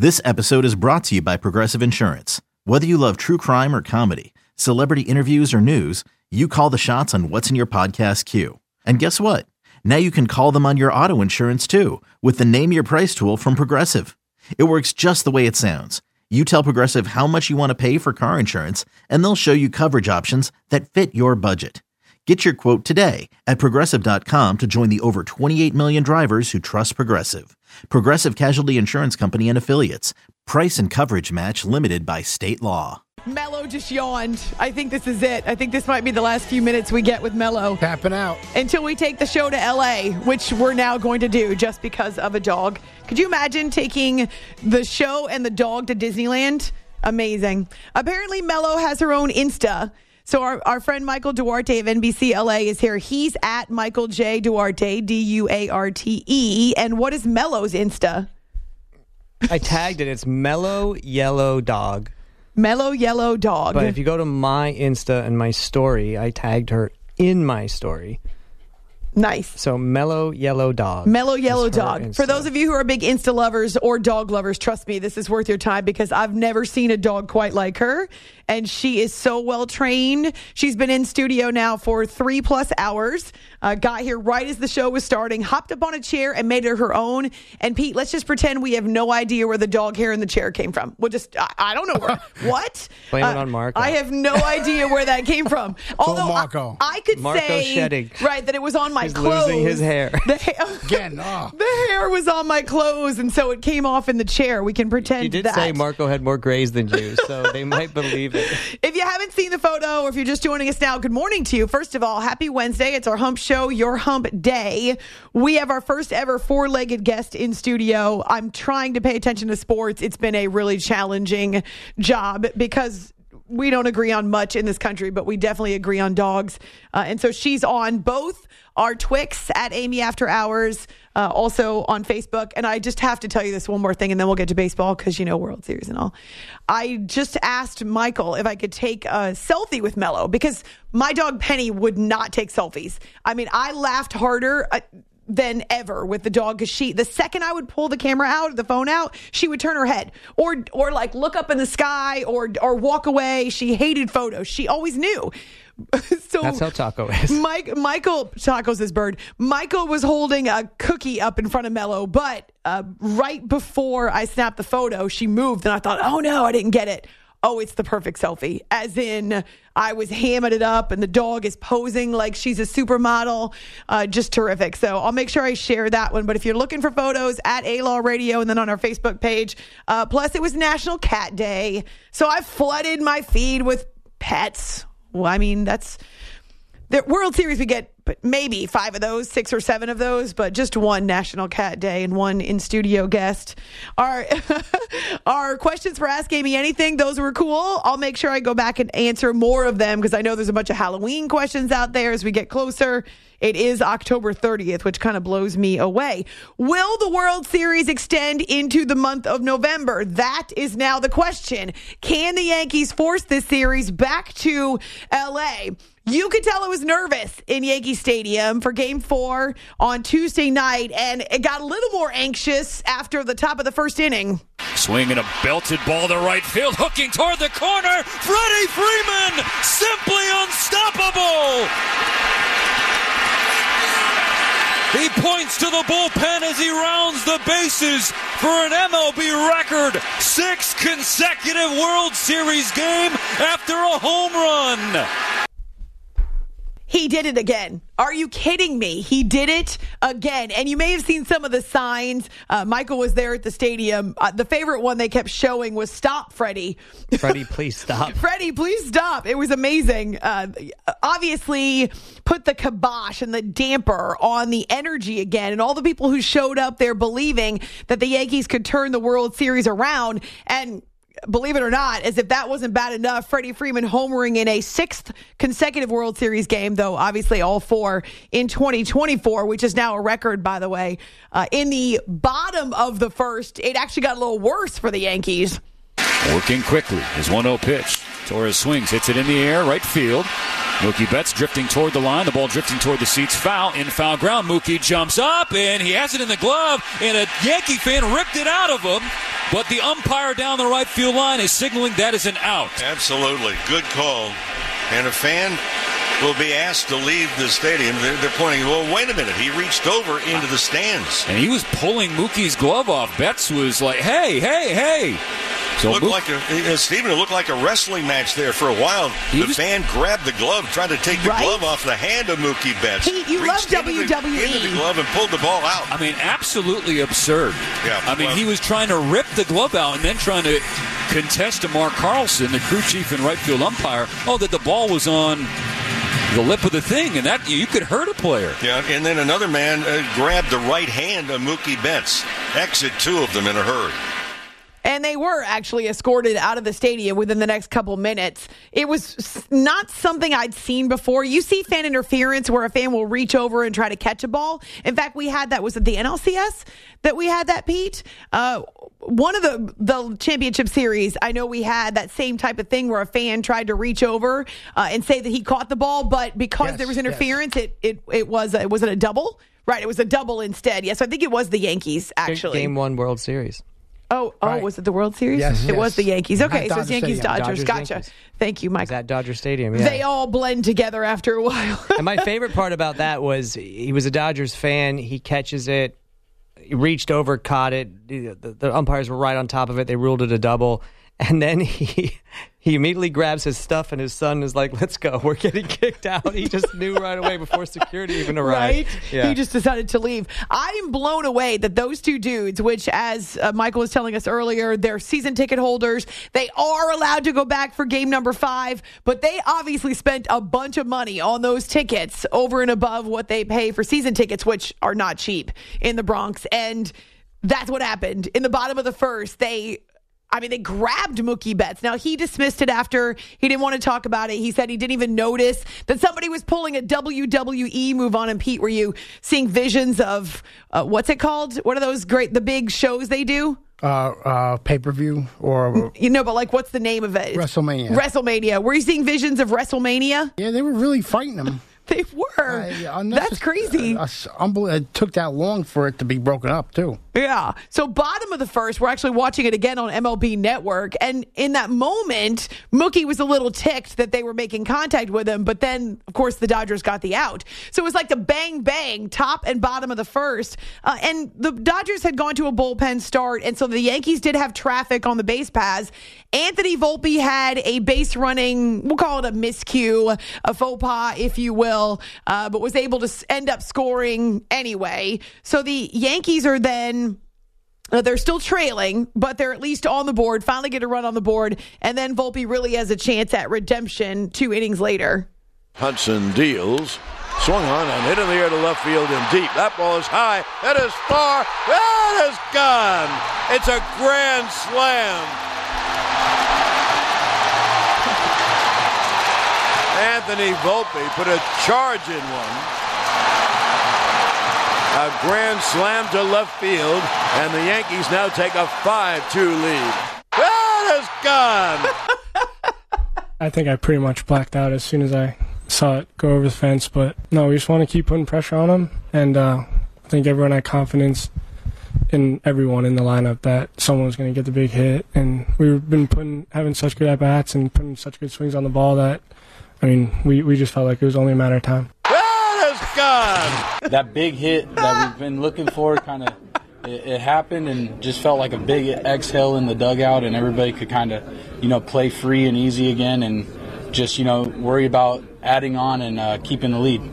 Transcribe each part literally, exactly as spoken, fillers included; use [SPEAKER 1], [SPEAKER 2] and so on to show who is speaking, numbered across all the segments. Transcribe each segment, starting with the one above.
[SPEAKER 1] This episode is brought to you by Progressive Insurance. Whether you love true crime or comedy, celebrity interviews or news, you call the shots on what's in your podcast queue. And guess what? Now you can call them on your auto insurance too with the Name Your Price tool from Progressive. It works just the way it sounds. You tell Progressive how much you want to pay for car insurance, and they'll show you coverage options that fit your budget. Get your quote today at Progressive dot com to join the over twenty-eight million drivers who trust Progressive. Progressive Casualty Insurance Company and Affiliates. Price and coverage match limited by state law.
[SPEAKER 2] Mello just yawned. I think this is it. I think this might be the last few minutes we get with Mello.
[SPEAKER 3] Tapping out.
[SPEAKER 2] Until we take the show to L A, which we're now going to do just because of a dog. Could you imagine taking the show and the dog to Disneyland? Amazing. Apparently, Mello has her own Insta. So our, our friend Michael Duarte of N B C L A is here. He's at Michael J. Duarte, D U A R T E. And what is Mello's Insta?
[SPEAKER 4] I tagged it. It's Mellow Yellow Dog.
[SPEAKER 2] Mellow Yellow Dog.
[SPEAKER 4] But if you go to my Insta and my story, I tagged her in my story.
[SPEAKER 2] Nice.
[SPEAKER 4] So Mellow Yellow Dog.
[SPEAKER 2] Mellow Yellow Dog.
[SPEAKER 4] Insta.
[SPEAKER 2] For those of you who are big Insta lovers or dog lovers, trust me, this is worth your time because I've never seen a dog quite like her. And she is so well trained. She's been in studio now for three plus hours. Uh, got here right as the show was starting, hopped up on a chair and made it her own. And Pete, let's just pretend we have no idea where the dog hair in the chair came from. We'll just, I, I don't know where. What?
[SPEAKER 4] Blame
[SPEAKER 2] uh,
[SPEAKER 4] it on Marco.
[SPEAKER 2] I have no idea where that came from. Although
[SPEAKER 3] Marco.
[SPEAKER 2] I, I could
[SPEAKER 4] Marco
[SPEAKER 2] say,
[SPEAKER 4] shedding.
[SPEAKER 2] right, that it was on my
[SPEAKER 4] He's
[SPEAKER 2] clothes.
[SPEAKER 4] losing his hair.
[SPEAKER 2] The hair.
[SPEAKER 3] Again, oh.
[SPEAKER 2] The hair was on my clothes, and so it came off in the chair. We can pretend
[SPEAKER 4] You did
[SPEAKER 2] that.
[SPEAKER 4] say Marco had more grays than you, so they might believe it.
[SPEAKER 2] If you haven't seen the photo, or if you're just joining us now, good morning to you. First of all, happy Wednesday. It's our hump show, your hump day. We have our first ever four-legged guest in studio. I'm trying to pay attention to sports. It's been a really challenging job because we don't agree on much in this country, but we definitely agree on dogs. Uh, and so she's on both our Twix at Amy After Hours, uh, also on Facebook. And I just have to tell you this one more thing, and then we'll get to baseball because, you know, World Series and all. I just asked Michael if I could take a selfie with Mello because my dog Penny would not take selfies. I mean, I laughed harder uh, than ever with the dog because she, the second I would pull the camera out, the phone out, she would turn her head or, or like look up in the sky or, or walk away. She hated photos. She always knew. So
[SPEAKER 4] that's how Taco is.
[SPEAKER 2] Mike, Michael, Taco's his bird. Michael was holding a cookie up in front of Mello, but uh, right before I snapped the photo, she moved, and I thought, oh no, I didn't get it. Oh, it's the perfect selfie. As in, I was hamming it up, and the dog is posing like she's a supermodel. Uh, just terrific. So I'll make sure I share that one. But if you're looking for photos, at A-Law Radio and then on our Facebook page. Uh, plus, it was National Cat Day. So I flooded my feed with pets. Well, I mean, that's the World Series. We get but maybe five of those, six or seven of those, but just one National Cat Day and one in-studio guest. Our, our questions for Ask Amy Anything, those were cool. I'll make sure I go back and answer more of them because I know there's a bunch of Halloween questions out there as we get closer. It is October thirtieth, which kind of blows me away. Will the World Series extend into the month of November? That is now the question. Can the Yankees force this series back to L A? You could tell I was nervous in Yankee Stadium for Game four on Tuesday night, and it got a little more anxious after the top of the first inning.
[SPEAKER 5] Swinging a belted ball to right field, hooking toward the corner. Freddie Freeman, simply unstoppable. He points to the bullpen as he rounds the bases for an M L B record six consecutive World Series game after a home run.
[SPEAKER 2] He did it again. Are you kidding me? He did it again. And you may have seen some of the signs. Uh, Michael was there at the stadium. Uh, the favorite one they kept showing was "Stop, Freddie."
[SPEAKER 4] Freddie, please stop.
[SPEAKER 2] Freddie, please stop. It was amazing. Uh, obviously, put the kibosh and the damper on the energy again. And all the people who showed up there believing that the Yankees could turn the World Series around. And believe it or not, as if that wasn't bad enough, Freddie Freeman homering in a sixth consecutive World Series game, though obviously all four in twenty twenty-four, which is now a record, by the way. Uh, in the bottom of the first, it actually got a little worse for the Yankees.
[SPEAKER 5] Working quickly, his one oh pitch. Torres swings, hits it in the air, right field. Mookie Betts drifting toward the line, the ball drifting toward the seats, foul, in foul ground. Mookie jumps up, and he has it in the glove, and a Yankee fan ripped it out of him. but the umpire down the right field line is signaling that is an out.
[SPEAKER 3] Absolutely. Good call. And a fan will be asked to leave the stadium. They're, they're pointing, well, wait a minute. He reached over into the stands.
[SPEAKER 5] And he was pulling Mookie's glove off. Betts was like, hey, hey, hey. So
[SPEAKER 3] Looked
[SPEAKER 5] Mook-
[SPEAKER 3] like a, uh, Stephen, it looked like a wrestling match there for a while.
[SPEAKER 5] He
[SPEAKER 3] the
[SPEAKER 5] was-
[SPEAKER 3] fan grabbed the glove, tried to take the
[SPEAKER 2] Right?
[SPEAKER 3] glove off the hand of Mookie Betts.
[SPEAKER 2] He- you
[SPEAKER 3] reached
[SPEAKER 2] love
[SPEAKER 3] into
[SPEAKER 2] W W E.
[SPEAKER 3] The, into the glove and pulled the ball out.
[SPEAKER 5] I mean, absolutely absurd.
[SPEAKER 3] Yeah,
[SPEAKER 5] I mean,
[SPEAKER 3] well-
[SPEAKER 5] he was trying to rip the glove out and then trying to contest to Mark Carlson, the crew chief and right field umpire, oh, that the ball was on the lip of the thing, and that you could hurt a player.
[SPEAKER 3] Yeah, and then another man uh, grabbed the right hand of Mookie Betts. Exit two of them in a hurry.
[SPEAKER 2] And they were actually escorted out of the stadium within the next couple minutes. It was not something I'd seen before. You see fan interference where a fan will reach over and try to catch a ball. In fact, we had that. Was it the N L C S that we had that, Pete? Uh, one of the, the championship series, I know we had that same type of thing where a fan tried to reach over uh, and say that he caught the ball, but because
[SPEAKER 6] Yes,
[SPEAKER 2] there was interference,
[SPEAKER 6] yes.
[SPEAKER 2] it, it, it was, a, was it a double? Right, it was a double instead. Yes, I think it was the Yankees, actually.
[SPEAKER 4] Game one World Series.
[SPEAKER 2] Oh, oh,
[SPEAKER 6] Right.
[SPEAKER 2] was it the World Series?
[SPEAKER 6] Yes,
[SPEAKER 2] It
[SPEAKER 6] yes.
[SPEAKER 2] was the Yankees. Okay,
[SPEAKER 6] At
[SPEAKER 2] so it's
[SPEAKER 6] Dodger
[SPEAKER 2] Yankees,
[SPEAKER 6] Stadium.
[SPEAKER 2] Dodgers.
[SPEAKER 4] Dodgers,
[SPEAKER 2] Gotcha.
[SPEAKER 4] Yankees.
[SPEAKER 2] Thank you,
[SPEAKER 4] It was
[SPEAKER 2] Michael.
[SPEAKER 4] at Dodger Stadium, yeah.
[SPEAKER 2] They all blend together after a while.
[SPEAKER 4] And my favorite part about that was he was a Dodgers fan. He catches it. He reached over, caught it. The, the, the umpires were right on top of it. They ruled it a double. And then he he immediately grabs his stuff, and his son is like, let's go. We're getting kicked out. He just knew right away before security even arrived.
[SPEAKER 2] Right?
[SPEAKER 4] Yeah.
[SPEAKER 2] He just decided to leave. I am blown away that those two dudes, which, as uh, Michael was telling us earlier, they're season ticket holders. They are allowed to go back for game number five, but they obviously spent a bunch of money on those tickets over and above what they pay for season tickets, which are not cheap in the Bronx. And that's what happened. In the bottom of the first, they... I mean, they grabbed Mookie Betts. Now, he dismissed it after he didn't want to talk about it. He said he didn't even notice that somebody was pulling a W W E move on him. Pete, were you seeing visions of, uh, what's it called? What are those great, the big shows they do?
[SPEAKER 6] Uh, uh, pay-per-view or
[SPEAKER 2] You know, but like, what's the name of it?
[SPEAKER 6] WrestleMania.
[SPEAKER 2] WrestleMania. Were you seeing visions of WrestleMania?
[SPEAKER 6] Yeah, they were really fighting him.
[SPEAKER 2] They were.
[SPEAKER 6] Uh,
[SPEAKER 2] That's crazy.
[SPEAKER 6] Uh, uh, unbel- it took that long for it to be broken up, too.
[SPEAKER 2] Yeah. So bottom of the first, we're actually watching it again on M L B Network. And in that moment, Mookie was a little ticked that they were making contact with him. But then, of course, the Dodgers got the out. So it was like the bang, bang, top and bottom of the first. Uh, and the Dodgers had gone to a bullpen start. And so the Yankees did have traffic on the base paths. Anthony Volpe had a base running, we'll call it a miscue, a faux pas, if you will, uh, but was able to s- end up scoring anyway. So the Yankees are then, uh, they're still trailing, but they're at least on the board, finally get a run on the board, and then Volpe really has a chance at redemption two innings later.
[SPEAKER 7] Hudson deals. Swung on and hit in the air to left field and deep. That ball is high. It is far. It is gone. It's a grand slam. Anthony Volpe put a charge in one. A grand slam to left field, and the Yankees now take a five two lead. That is gone.
[SPEAKER 8] I think I pretty much blacked out as soon as I saw it go over the fence. But no, we just want to keep putting pressure on him, and uh, I think everyone had confidence in everyone in the lineup that someone was going to get the big hit. And we've been putting having such good at bats and putting such good swings on the ball that, I mean, we, we just felt like it was only a matter of time.
[SPEAKER 7] That is gone.
[SPEAKER 9] That big hit that we've been looking for kind of it, it happened and just felt like a big exhale in the dugout, and everybody could kind of, you know, play free and easy again and just, you know, worry about adding on and uh, keeping the lead.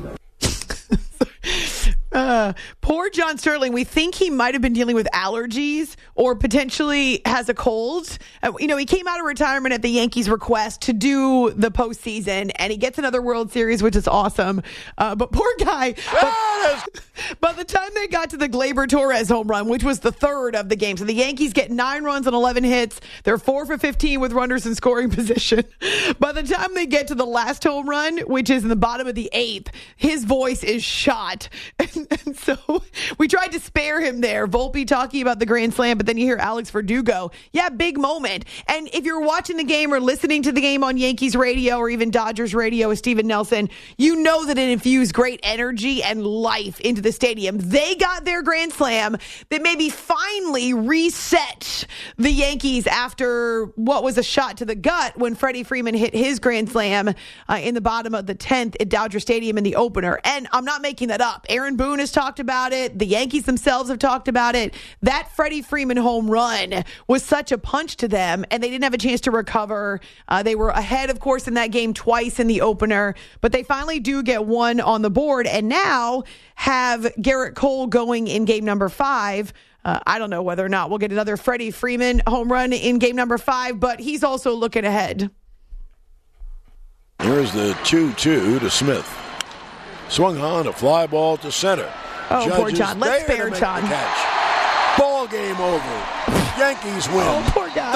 [SPEAKER 2] Uh, poor John Sterling. We think he might have been dealing with allergies or potentially has a cold. Uh, you know, he came out of retirement at the Yankees' request to do the postseason, and he gets another World Series, which is awesome. Uh, but poor guy. But, by the time they got to the Gleyber Torres home run, which was the third of the game, so the Yankees get nine runs on eleven hits. They're four for fifteen with runners in scoring position. By the time they get to the last home run, which is in the bottom of the eighth, his voice is shot. And, and so we tried to spare him there. Volpe talking about the Grand Slam, but then you hear Alex Verdugo. Yeah, big moment. And if you're watching the game or listening to the game on Yankees radio or even Dodgers radio with Steven Nelson, you know that it infused great energy and life into the stadium. They got their Grand Slam that maybe finally reset the Yankees after what was a shot to the gut when Freddie Freeman hit his Grand Slam uh, in the bottom of the tenth at Dodger Stadium in the opener. And I'm not making that up. Aaron Boone has talked about it. The Yankees themselves have talked about it. That Freddie Freeman home run was such a punch to them, and they didn't have a chance to recover. Uh, they were ahead, of course, in that game twice in the opener, but they finally do get one on the board and now have Garrett Cole going in game number five. Uh, I don't know whether or not we'll get another Freddie Freeman home run in game number five, but he's also looking ahead.
[SPEAKER 7] Here's the two two to Smith. Swung on, a fly ball to center.
[SPEAKER 2] Oh,
[SPEAKER 7] Judges
[SPEAKER 2] poor John. Let's spare John.
[SPEAKER 7] Ball game over. Yankees win.
[SPEAKER 2] Oh, poor guy.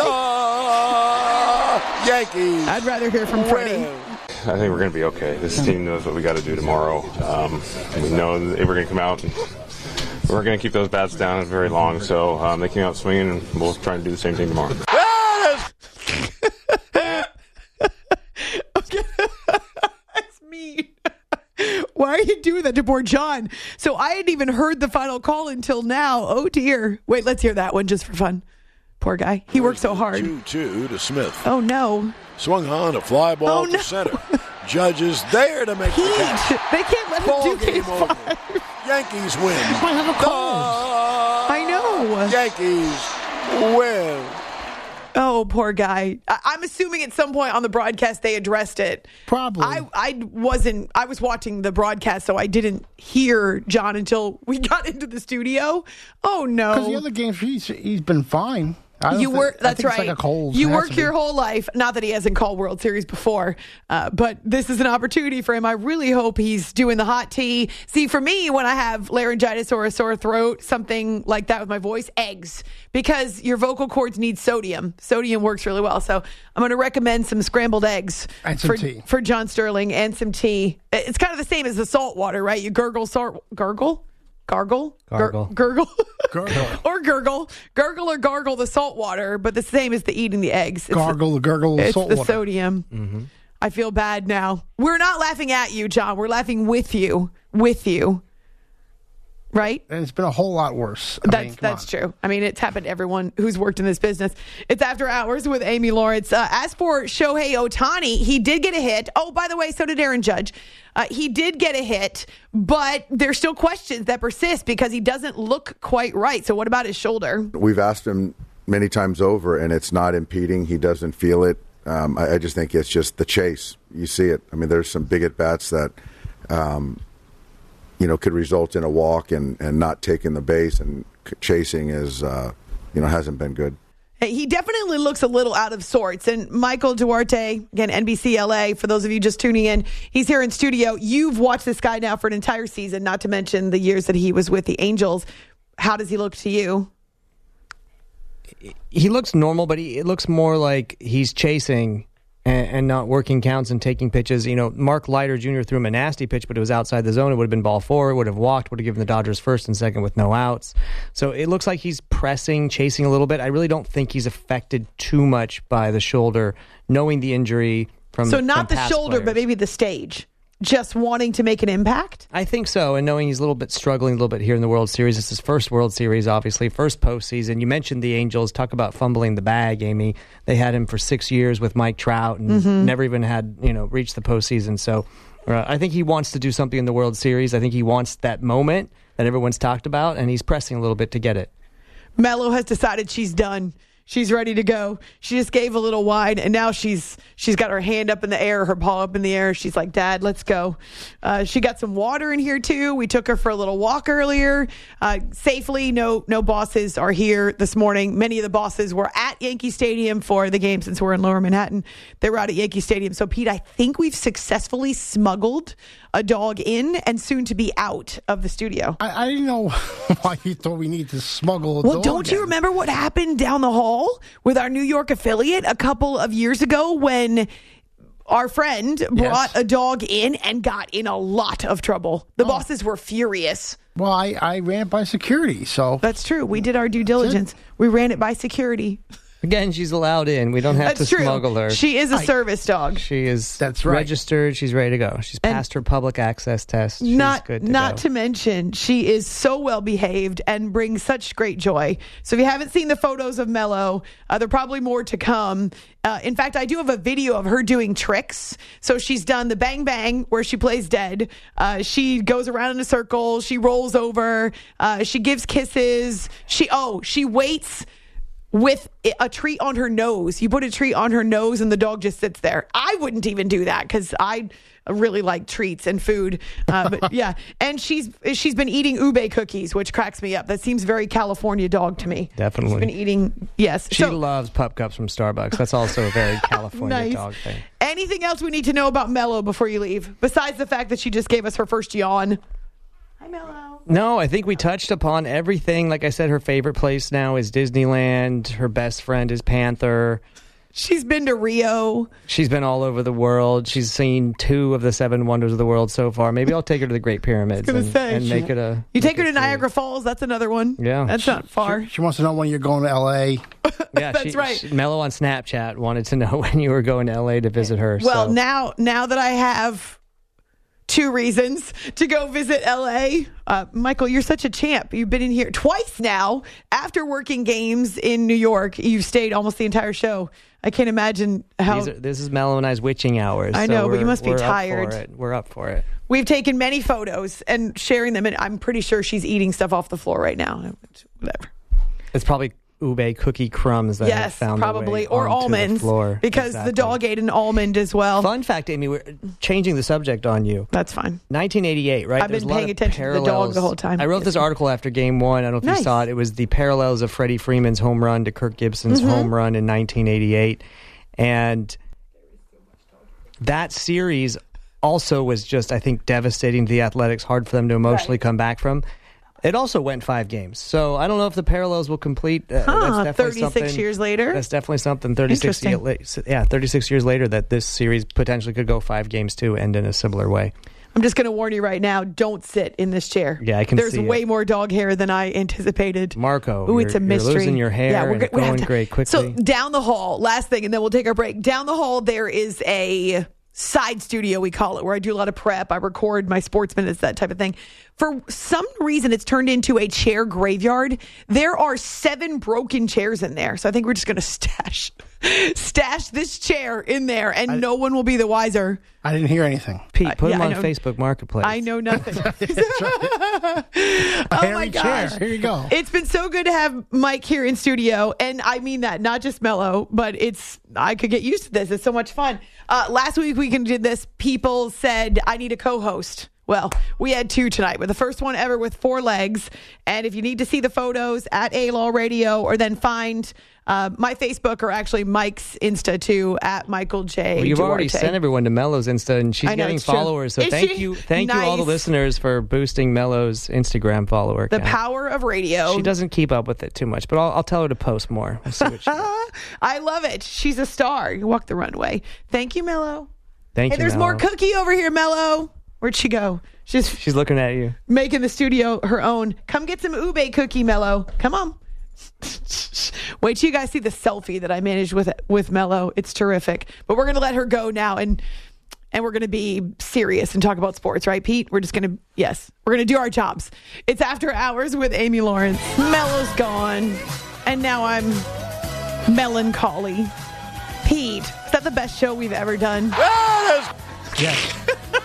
[SPEAKER 7] The Yankees.
[SPEAKER 2] I'd rather hear from Freddie.
[SPEAKER 10] I think we're going to be okay. This team knows what we got to do tomorrow. Um, we know that we're going to come out and we're going to keep those bats down very long. So um, they came out swinging, and we'll try to do the same thing tomorrow.
[SPEAKER 2] That's mean. Why are you doing that to poor John? So I hadn't even heard the final call until now. Oh, dear. Wait, let's hear that one just for fun. Poor guy. He worked so hard.
[SPEAKER 7] two two to Smith.
[SPEAKER 2] Oh, no.
[SPEAKER 7] Swung on, a fly ball
[SPEAKER 2] oh,
[SPEAKER 7] to
[SPEAKER 2] no.
[SPEAKER 7] center. Judges there to make
[SPEAKER 2] Heat.
[SPEAKER 7] the catch.
[SPEAKER 2] They can't let
[SPEAKER 7] Ball
[SPEAKER 2] him do
[SPEAKER 7] game
[SPEAKER 2] game
[SPEAKER 7] over.
[SPEAKER 2] five.
[SPEAKER 7] Yankees win.
[SPEAKER 6] Might have a cold.
[SPEAKER 2] I know.
[SPEAKER 7] Yankees win.
[SPEAKER 2] Oh, poor guy. I- I'm assuming at some point on the broadcast they addressed it.
[SPEAKER 6] Probably.
[SPEAKER 2] I, I wasn't, I was watching the broadcast, so I didn't hear John until we got into the studio. Oh, no.
[SPEAKER 6] Because the other games, he's, he's been fine. I
[SPEAKER 2] You
[SPEAKER 6] think-
[SPEAKER 2] work.
[SPEAKER 6] I
[SPEAKER 2] That's
[SPEAKER 6] think
[SPEAKER 2] right.
[SPEAKER 6] It's like a cold.
[SPEAKER 2] You
[SPEAKER 6] It has
[SPEAKER 2] work
[SPEAKER 6] to be.
[SPEAKER 2] your whole life. Not that he hasn't called World Series before, uh, but this is an opportunity for him. I really hope he's doing the hot tea. See, for me, when I have laryngitis or a sore throat, something like that with my voice, eggs, because your vocal cords need sodium. Sodium works really well. So I'm going to recommend some scrambled eggs
[SPEAKER 6] And some
[SPEAKER 2] for
[SPEAKER 6] tea.
[SPEAKER 2] for John Sterling and some tea. It's kind of the same as the salt water, right? You gurgle salt, gargle. Gargle?
[SPEAKER 4] Gargle.
[SPEAKER 2] Gur- gurgle?
[SPEAKER 6] Gurgle.
[SPEAKER 2] or gurgle. Gurgle or gargle the salt water, but the same as the eating the eggs. It's
[SPEAKER 6] Gargle, the gurgle,
[SPEAKER 2] the, it's
[SPEAKER 6] salt
[SPEAKER 2] the
[SPEAKER 6] water.
[SPEAKER 2] sodium.
[SPEAKER 4] Mm-hmm.
[SPEAKER 2] I feel bad now. We're not laughing at you, John. We're laughing with you. With you. Right?
[SPEAKER 6] And it's been a whole lot worse. I
[SPEAKER 2] That's
[SPEAKER 6] mean, come
[SPEAKER 2] that's
[SPEAKER 6] on.
[SPEAKER 2] true. I mean, it's happened to everyone who's worked in this business. It's After Hours with Amy Lawrence. Uh, as for Shohei Ohtani, he did get a hit. Oh, by the way, so did Aaron Judge. Uh, he did get a hit, but there's still questions that persist because he doesn't look quite right. So what about his shoulder?
[SPEAKER 11] We've asked him many times over, and it's not impeding. He doesn't feel it. Um, I, I just think it's just the chase. You see it. I mean, there's some big at-bats that um, – you know, could result in a walk and, and not taking the base, and chasing is, uh, you know, hasn't been good.
[SPEAKER 2] He definitely looks a little out of sorts. And Michael Duarte, again, N B C L A, for those of you just tuning in, he's here in studio. You've watched this guy now for an entire season, not to mention the years that he was with the Angels. How does he look to you?
[SPEAKER 4] He looks normal, but he, it looks more like he's chasing and, and not working counts and taking pitches. You know, Mark Leiter Junior threw him a nasty pitch, but it was outside the zone. It would have been ball four. It would have walked, would have given the Dodgers first and second with no outs. So it looks like he's pressing, chasing a little bit. I really don't think he's affected too much by the shoulder, knowing the injury from
[SPEAKER 2] So not
[SPEAKER 4] from
[SPEAKER 2] the
[SPEAKER 4] past
[SPEAKER 2] shoulder,
[SPEAKER 4] players.
[SPEAKER 2] but maybe the stage. Just wanting to make an impact?
[SPEAKER 4] I think so, and knowing he's a little bit struggling a little bit here in the World Series. It's his first World Series, obviously, first postseason. You mentioned the Angels. Talk about fumbling the bag, Amy. They had him for six years with Mike Trout and
[SPEAKER 2] Mm-hmm.
[SPEAKER 4] never even had, you know, reached the postseason. So uh, I think he wants to do something in the World Series. I think he wants that moment that everyone's talked about, and he's pressing a little bit to get it.
[SPEAKER 2] Melo has decided she's done. She's ready to go. She just gave a little wide, and now she's she's got her hand up in the air, her paw up in the air. She's like, Dad, let's go. Uh, she got some water in here, too. We took her for a little walk earlier. Uh, safely, no no bosses are here this morning. Many of the bosses were at Yankee Stadium for the game since we're in Lower Manhattan. They were out at Yankee Stadium. So, Pete, I think we've successfully smuggled a dog in and soon to be out of the studio.
[SPEAKER 6] I, I didn't know why you thought we need to smuggle a
[SPEAKER 2] Well,
[SPEAKER 6] dog
[SPEAKER 2] don't you
[SPEAKER 6] in.
[SPEAKER 2] remember what happened down the hall with our New York affiliate a couple of years ago when our friend brought
[SPEAKER 6] Yes.
[SPEAKER 2] a dog in and got in a lot of trouble. The
[SPEAKER 6] Oh.
[SPEAKER 2] bosses were furious.
[SPEAKER 6] Well, I, I ran it by security, so.
[SPEAKER 2] That's true. We did our due diligence. We ran it by security.
[SPEAKER 4] Again, she's allowed in. We don't have
[SPEAKER 2] That's
[SPEAKER 4] to
[SPEAKER 2] true.
[SPEAKER 4] smuggle her.
[SPEAKER 2] She is a
[SPEAKER 6] I-
[SPEAKER 2] service dog.
[SPEAKER 4] She is
[SPEAKER 6] That's right.
[SPEAKER 4] registered. She's ready to go. She's
[SPEAKER 2] And-
[SPEAKER 4] passed her public access test. She's
[SPEAKER 2] not
[SPEAKER 4] good to
[SPEAKER 2] not
[SPEAKER 4] go.
[SPEAKER 2] to mention, she is so well behaved and brings such great joy. So if you haven't seen the photos of Mello, uh, there are probably more to come. Uh, in fact, I do have a video of her doing tricks. So she's done the bang bang where she plays dead. Uh, she goes around in a circle. She rolls over. Uh, she gives kisses. She oh she waits with a treat on her nose. You put a treat on her nose and the dog just sits there. I wouldn't even do that because I really like treats and food. Uh, but yeah, and she's she's been eating ube cookies, which cracks me up. That seems very California dog to me.
[SPEAKER 4] Definitely.
[SPEAKER 2] She's been eating, yes.
[SPEAKER 4] She
[SPEAKER 2] So,
[SPEAKER 4] loves pup cups from Starbucks. That's also a very California
[SPEAKER 2] nice.
[SPEAKER 4] dog thing.
[SPEAKER 2] Anything else we need to know about Mello before you leave? Besides the fact that she just gave us her first yawn. Hi, Mello.
[SPEAKER 4] No, I think we touched upon everything. Like I said, her favorite place now is Disneyland. Her best friend is Panther.
[SPEAKER 2] She's been to Rio.
[SPEAKER 4] She's been all over the world. She's seen two of the seven wonders of the world so far. Maybe I'll take her to the Great Pyramids
[SPEAKER 2] gonna
[SPEAKER 4] and,
[SPEAKER 2] say,
[SPEAKER 4] and
[SPEAKER 2] she-
[SPEAKER 4] make it a.
[SPEAKER 2] You take her
[SPEAKER 4] make
[SPEAKER 2] to
[SPEAKER 4] it
[SPEAKER 2] Niagara Falls. That's another one.
[SPEAKER 4] Yeah.
[SPEAKER 2] That's not far.
[SPEAKER 6] She, she wants to know when you're going to L A.
[SPEAKER 4] Yeah,
[SPEAKER 2] That's
[SPEAKER 4] she,
[SPEAKER 2] right.
[SPEAKER 4] She, Mello on Snapchat wanted to know when you were going to L A to visit her.
[SPEAKER 2] Well,
[SPEAKER 4] so.
[SPEAKER 2] now now that I have two reasons to go visit L A, uh, Michael, you're such a champ. You've been in here twice now. After working games in New York, you've stayed almost the entire show. I can't imagine how.
[SPEAKER 4] These are, this is Mello and I's witching hours.
[SPEAKER 2] I
[SPEAKER 4] so
[SPEAKER 2] know, but you
[SPEAKER 4] we're-
[SPEAKER 2] must be
[SPEAKER 4] we're up for
[SPEAKER 2] tired.
[SPEAKER 4] it. We're up for it.
[SPEAKER 2] We've taken many photos and sharing them, and I'm pretty sure she's eating stuff off the floor right now. Whatever.
[SPEAKER 4] It's probably ube cookie crumbs that have
[SPEAKER 2] Yes,
[SPEAKER 4] found their
[SPEAKER 2] probably.
[SPEAKER 4] way
[SPEAKER 2] Or
[SPEAKER 4] onto the
[SPEAKER 2] almonds.
[SPEAKER 4] floor.
[SPEAKER 2] Because
[SPEAKER 4] Exactly.
[SPEAKER 2] the dog ate an almond as well.
[SPEAKER 4] Fun fact, Amy, we're changing the subject on you.
[SPEAKER 2] That's fine.
[SPEAKER 4] nineteen eighty-eight, right?
[SPEAKER 2] I've been
[SPEAKER 4] There's a lot
[SPEAKER 2] paying
[SPEAKER 4] of
[SPEAKER 2] attention to the dog
[SPEAKER 4] parallels.
[SPEAKER 2] the whole time.
[SPEAKER 4] I wrote this article after game one. I don't know if
[SPEAKER 2] Nice.
[SPEAKER 4] you saw it. It was the parallels of Freddie Freeman's home run to Kirk Gibson's
[SPEAKER 2] Mm-hmm.
[SPEAKER 4] home run in nineteen eighty-eight. And that series also was just, I think, devastating to the Athletics, hard for them to emotionally
[SPEAKER 2] Right.
[SPEAKER 4] come back from. It also went five games. So I don't know if the parallels will complete. Uh,
[SPEAKER 2] Huh,
[SPEAKER 4] that's definitely
[SPEAKER 2] thirty-six
[SPEAKER 4] something-
[SPEAKER 2] years later?
[SPEAKER 4] That's definitely something thirty-six,
[SPEAKER 2] Interesting.
[SPEAKER 4] yeah, thirty-six years later that this series potentially could go five games too, end in a similar way.
[SPEAKER 2] I'm just going to warn you right now, don't sit in this chair.
[SPEAKER 4] Yeah, I can
[SPEAKER 2] There's
[SPEAKER 4] see it.
[SPEAKER 2] way more dog hair than I anticipated.
[SPEAKER 4] Marco,
[SPEAKER 2] Ooh, it's a
[SPEAKER 4] you're-
[SPEAKER 2] mystery.
[SPEAKER 4] You're losing your hair
[SPEAKER 2] we're
[SPEAKER 4] and
[SPEAKER 2] go- we have
[SPEAKER 4] going
[SPEAKER 2] to-
[SPEAKER 4] great quickly.
[SPEAKER 2] So down the hall, last thing, and then we'll take our break. Down the hall, there is a side studio, we call it, where I do a lot of prep. I record my sports minutes, that type of thing. For some reason, it's turned into a chair graveyard. There are seven broken chairs in there. So I think we're just going to stash stash this chair in there, and
[SPEAKER 6] I-
[SPEAKER 2] no one will be the wiser.
[SPEAKER 6] I didn't hear anything.
[SPEAKER 4] Pete, put
[SPEAKER 2] yeah,
[SPEAKER 4] them
[SPEAKER 2] I
[SPEAKER 4] on
[SPEAKER 2] know.
[SPEAKER 4] Facebook Marketplace.
[SPEAKER 2] I know nothing.
[SPEAKER 6] A
[SPEAKER 2] Oh my
[SPEAKER 6] hairy chair.
[SPEAKER 2] gosh.
[SPEAKER 6] Here you go.
[SPEAKER 2] It's been so good to have Mike here in studio, and I mean that, not just Mello, but it's I could get used to this. It's so much fun. Uh, last week we did this. People said I need a co-host. Well, we had two tonight. We're the first one ever with four legs. And if you need to see the photos at A-Law Radio, or then find uh, my Facebook, or actually Mike's Insta too, at Michael J.
[SPEAKER 4] Well, you've already
[SPEAKER 2] Duarte.
[SPEAKER 4] sent everyone to Mello's Insta, and she's
[SPEAKER 2] I know,
[SPEAKER 4] getting
[SPEAKER 2] it's true.
[SPEAKER 4] followers. So
[SPEAKER 2] Is
[SPEAKER 4] thank
[SPEAKER 2] she?
[SPEAKER 4] you, thank you all the
[SPEAKER 2] Nice.
[SPEAKER 4] listeners for boosting Mello's Instagram follower
[SPEAKER 2] The
[SPEAKER 4] count.
[SPEAKER 2] power of radio.
[SPEAKER 4] She doesn't keep up with it too much, but I'll, I'll tell her to post more. We'll see what she does.
[SPEAKER 2] I love it. She's a star. You walk the runway. Thank you, Mello.
[SPEAKER 4] Thank
[SPEAKER 2] Hey,
[SPEAKER 4] you.
[SPEAKER 2] there's more
[SPEAKER 4] Mello.
[SPEAKER 2] Cookie over here, Mello. Where'd she go? She's
[SPEAKER 4] She's looking at you.
[SPEAKER 2] making the studio her own. Come get some ube cookie, Mello. Come on. Wait till you guys see the selfie that I managed with with Mello. It's terrific. But we're gonna let her go now, and and we're gonna be serious and talk about sports, right, Pete? We're just gonna yes, we're gonna do our jobs. It's After Hours with Amy Lawrence. Mello's gone, and now I'm melancholy. Pete, is that the best show we've ever done?
[SPEAKER 7] That is
[SPEAKER 6] Yes.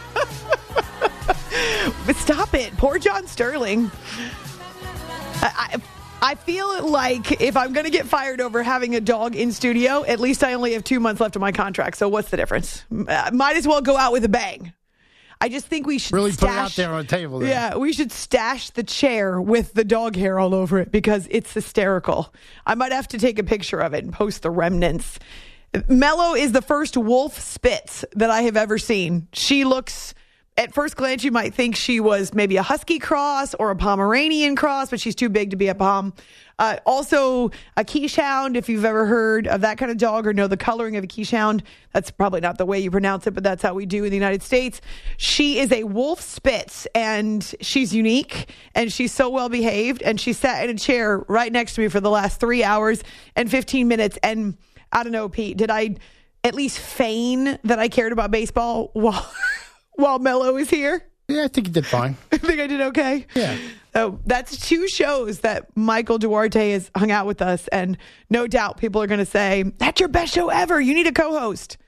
[SPEAKER 2] But stop it. Poor John Sterling. I, I, I feel like if I'm going to get fired over having a dog in studio, at least I only have two months left of my contract. So what's the difference? Uh, might as well go out with a bang. I just think we should
[SPEAKER 6] Really put it
[SPEAKER 2] stash,
[SPEAKER 6] out there on the table there.
[SPEAKER 2] Yeah, we should stash the chair with the dog hair all over it because it's hysterical. I might have to take a picture of it and post the remnants. Mello is the first wolf Spitz that I have ever seen. She looks at first glance, you might think she was maybe a Husky cross or a Pomeranian cross, but she's too big to be a Pom. Uh, also, a Keeshond, if you've ever heard of that kind of dog or know the coloring of a Keeshond. That's probably not the way you pronounce it, but that's how we do in the United States. She is a Wolf Spitz, and she's unique, and she's so well behaved, and she sat in a chair right next to me for the last three hours and fifteen minutes. And I don't know, Pete, did I at least feign that I cared about baseball while, while Mello is here?
[SPEAKER 6] Yeah, I think you did fine.
[SPEAKER 2] I think I did okay.
[SPEAKER 6] Yeah.
[SPEAKER 2] So that's two shows that Michael Duarte has hung out with us, and no doubt people are going to say, that's your best show ever. You need a co-host.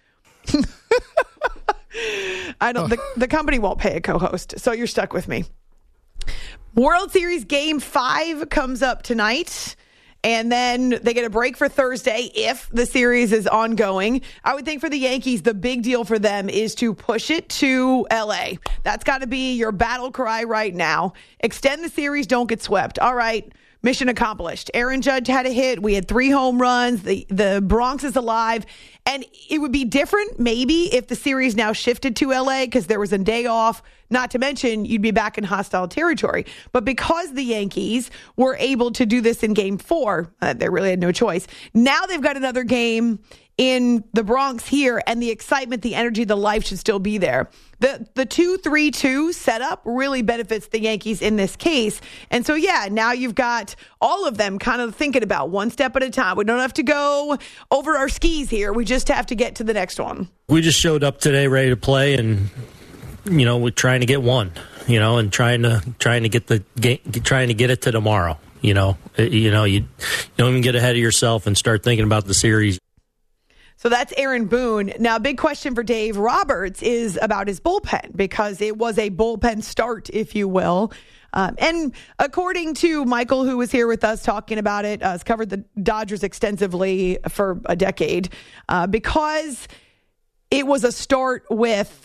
[SPEAKER 2] I don't. The, the company won't pay a co-host, so you're stuck with me. World Series Game five comes up tonight. And then they get a break for Thursday if the series is ongoing. I would think for the Yankees, the big deal for them is to push it to L A. That's got to be your battle cry right now. Extend the series, don't get swept. All right, mission accomplished. Aaron Judge had a hit. We had three home runs. The, the Bronx is alive. And it would be different maybe if the series now shifted to L A because there was a day off. Not to mention, you'd be back in hostile territory. But because the Yankees were able to do this in game four, uh, they really had no choice. Now they've got another game in the Bronx here, and the excitement, the energy, the life should still be there. The the two three two setup really benefits the Yankees in this case. And so, yeah, now you've got all of them kind of thinking about one step at a time. We don't have to go over our skis here. We just have to get to the next one.
[SPEAKER 12] We just showed up today ready to play, and you know, we're trying to get one, you know, and trying to trying to get the game, trying to get it to tomorrow. You know, you know, you, you don't even get ahead of yourself and start thinking about the series.
[SPEAKER 2] So that's Aaron Boone. Now, a big question for Dave Roberts is about his bullpen, because it was a bullpen start, if you will. Um, and according to Michael, who was here with us talking about it, uh, has covered the Dodgers extensively for a decade, uh, because it was a start with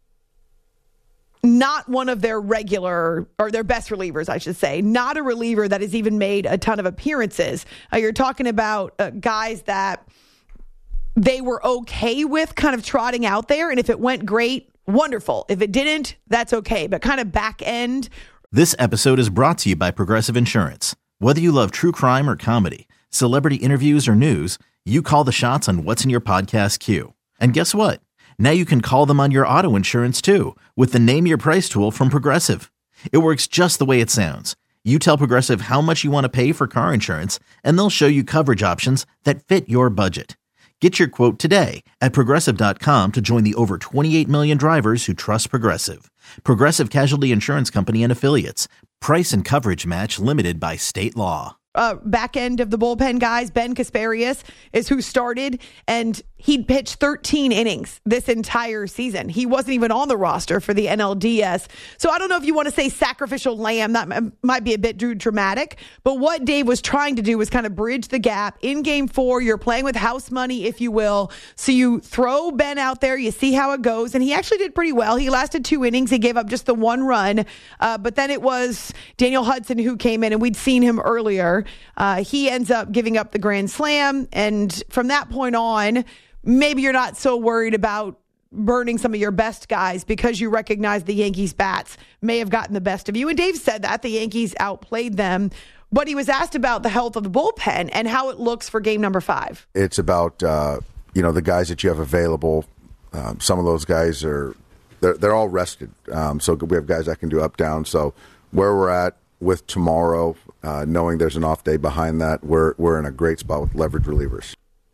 [SPEAKER 2] not one of their regular, or their best relievers, I should say, not a reliever that has even made a ton of appearances. Uh, you're talking about uh, guys that they were okay with kind of trotting out there. And if it went great, wonderful. If it didn't, that's okay. But kind of back end.
[SPEAKER 1] This episode is brought to you by Progressive Insurance. Whether you love true crime or comedy, celebrity interviews or news, you call the shots on what's in your podcast queue. And guess what? Now you can call them on your auto insurance too, with the Name Your Price tool from Progressive. It works just the way it sounds. You tell Progressive how much you want to pay for car insurance, and they'll show you coverage options that fit your budget. Get your quote today at Progressive dot com to join the over twenty-eight million drivers who trust Progressive. Progressive Casualty Insurance Company and Affiliates. Price and coverage match limited by state law.
[SPEAKER 2] Uh, back end of the bullpen guys, Ben Kasparius is who started, and he'd pitched thirteen innings this entire season. He wasn't even on the roster for the N L D S. So I don't know if you want to say sacrificial lamb. That m- might be a bit too dramatic. But what Dave was trying to do was kind of bridge the gap. In game four, you're playing with house money, if you will. So you throw Ben out there, you see how it goes. And he actually did pretty well. He lasted two innings. He gave up just the one run. Uh, but then it was Daniel Hudson who came in, and we'd seen him earlier. Uh, he ends up giving up the grand slam. And from that point on, maybe you're not so worried about burning some of your best guys because you recognize the Yankees bats may have gotten the best of you. And Dave said that the Yankees outplayed them. But he was asked about the health of the bullpen and how it looks for game number five.
[SPEAKER 11] It's about, uh, you know, the guys that you have available. Um, some of those guys are, they're, they're all rested. Um, so we have guys that can do up, down. So where we're at with tomorrow, uh, knowing there's an off day behind that, we're we're in a great spot with leverage relievers.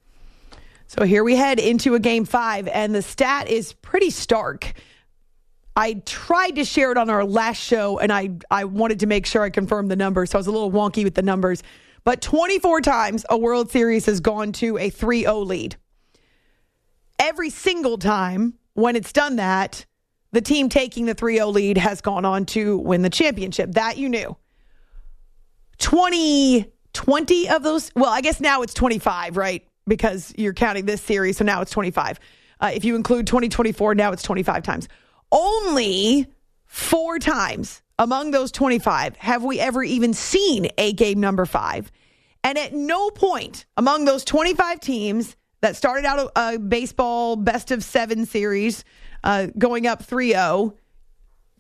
[SPEAKER 2] So here we head into a game five, and the stat is pretty stark. I tried to share it on our last show, and I, I wanted to make sure I confirmed the numbers, so I was a little wonky with the numbers. But twenty-four times a World Series has gone to a three oh lead. Every single time when it's done that, the team taking the three oh lead has gone on to win the championship. That you knew. twenty, twenty of those, well, I guess now it's twenty-five, right? Because you're counting this series, so now it's twenty-five. Uh, if you include twenty twenty-four, now it's twenty-five times. Only four times among those twenty-five have we ever even seen a game number five. And at no point among those twenty-five teams that started out a, a baseball best of seven series uh, going up three oh,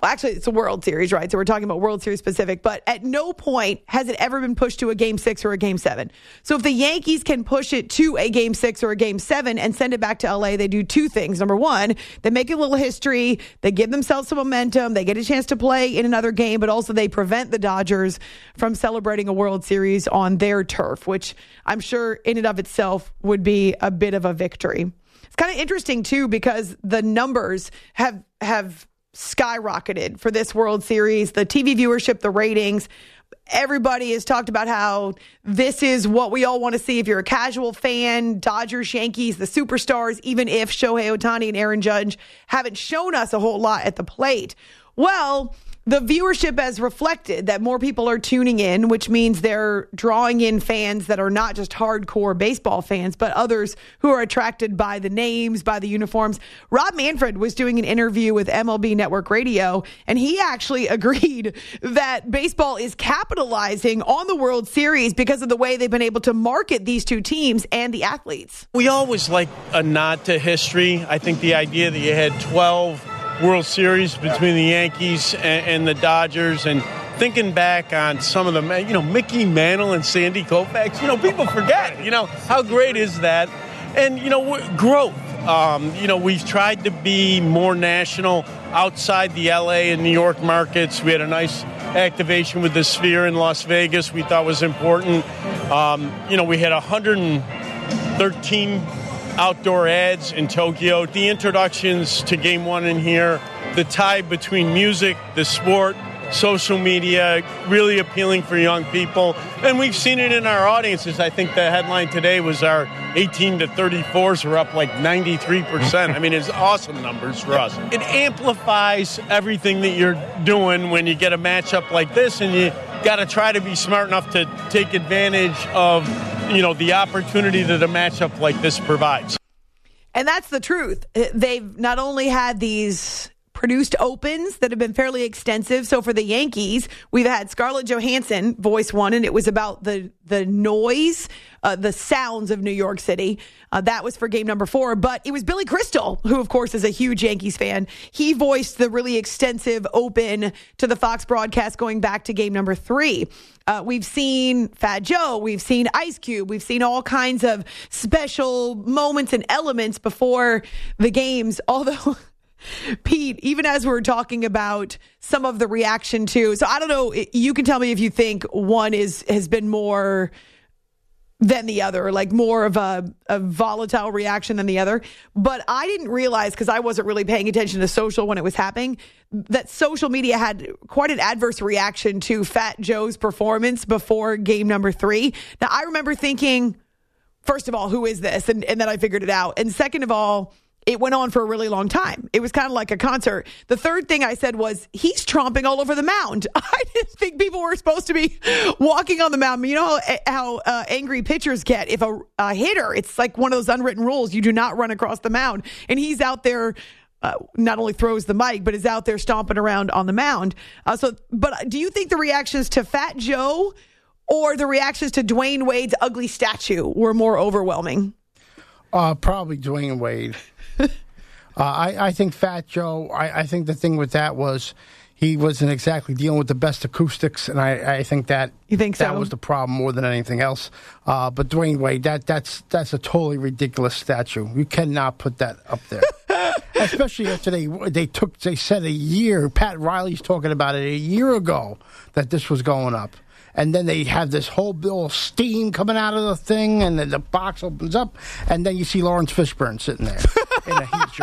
[SPEAKER 2] well, actually, it's a World Series, right? So we're talking about World Series specific, but at no point has it ever been pushed to a game six or a game seven. So if the Yankees can push it to a game six or a game seven and send it back to L A, they do two things. Number one, they make a little history, they give themselves some momentum, they get a chance to play in another game, but also they prevent the Dodgers from celebrating a World Series on their turf, which I'm sure in and of itself would be a bit of a victory. It's kind of interesting, too, because the numbers have have skyrocketed for this World Series, the T V viewership, the ratings. Everybody has talked about how this is what we all want to see. If you're a casual fan, Dodgers, Yankees, the superstars, even if Shohei Ohtani and Aaron Judge haven't shown us a whole lot at the plate. Well, the viewership has reflected that more people are tuning in, which means they're drawing in fans that are not just hardcore baseball fans, but others who are attracted by the names, by the uniforms. Rob Manfred was doing an interview with M L B Network Radio, and he actually agreed that baseball is capitalizing on the World Series because of the way they've been able to market these two teams and the athletes.
[SPEAKER 13] We always like a nod to history. I think the idea that you had twelve World Series between the Yankees and, and the Dodgers, and thinking back on some of the, you know, Mickey Mantle and Sandy Koufax, you know, people forget, you know, how great is that? And, you know, growth. Um, you know, we've tried to be more national outside the L A and New York markets. We had a nice activation with the Sphere in Las Vegas we thought was important. Um, you know, we had one hundred thirteen outdoor ads in Tokyo, the introductions to Game One in here, the tie between music, the sport, social media, really appealing for young people. And we've seen it in our audiences. I think the headline today was our eighteen to thirty-fours are up like ninety-three percent. I mean, it's awesome numbers for us. It amplifies everything that you're doing when you get a matchup like this, and you got to try to be smart enough to take advantage of, you know, the opportunity that a matchup like this provides.
[SPEAKER 2] And that's the truth. They've not only had these produced opens that have been fairly extensive. So for the Yankees, we've had Scarlett Johansson voice one, and it was about the the noise, uh, the sounds of New York City. Uh, that was for game number four. But it was Billy Crystal, who, of course, is a huge Yankees fan. He voiced the really extensive open to the Fox broadcast going back to game number three. Uh, we've seen Fat Joe. We've seen Ice Cube. We've seen all kinds of special moments and elements before the games, although... Pete, even as we're talking about some of the reaction to, so I don't know, you can tell me if you think one is has been more than the other, like more of a, a volatile reaction than the other. But I didn't realize, because I wasn't really paying attention to social when it was happening, that social media had quite an adverse reaction to Fat Joe's performance before game number three. Now, I remember thinking, first of all, who is this? And, and then I figured it out. And second of all, it went on for a really long time. It was kind of like a concert. The third thing I said was, he's tromping all over the mound. I didn't think people were supposed to be walking on the mound. You know how, how uh, angry pitchers get. If a, a hitter, it's like one of those unwritten rules, you do not run across the mound. And he's out there, uh, not only throws the mic, but is out there stomping around on the mound. Uh, so, but do you think the reactions to Fat Joe or the reactions to Dwayne Wade's ugly statue were more overwhelming?
[SPEAKER 6] Uh, probably Dwayne Wade. uh, I, I think Fat Joe, I, I think the thing with that was he wasn't exactly dealing with the best acoustics, and I, I think that
[SPEAKER 2] you think
[SPEAKER 6] that
[SPEAKER 2] so?
[SPEAKER 6] was the problem more than anything else. Uh, but Dwayne Wade, that that's that's a totally ridiculous statue. You cannot put that up there. Especially after they they took they said a year. Pat Riley's talking about it a year ago that this was going up. And then they have this whole bill of steam coming out of the thing, and then the box opens up, and then you see Lawrence Fishburne sitting there in a Heat